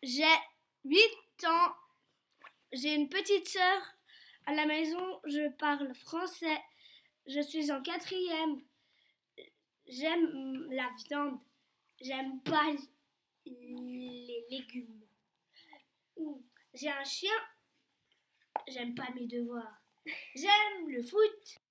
J'ai 8 ans. J'ai une petite sœur. À la maison, je parle français. Je suis en quatrième. J'aime la viande. J'aime pas les légumes. J'ai un chien. J'aime pas mes devoirs. J'aime le foot.